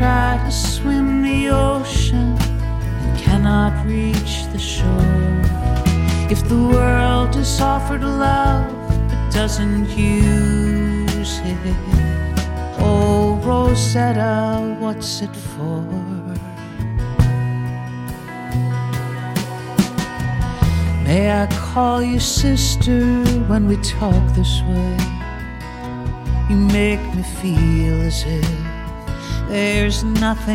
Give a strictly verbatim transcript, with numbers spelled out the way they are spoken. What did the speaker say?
try to swim the ocean and cannot reach the shore. If the world is offered love but doesn't use it, oh Rosetta, what's it for? May I call you sister when we talk this way? You make me feel as if there's nothing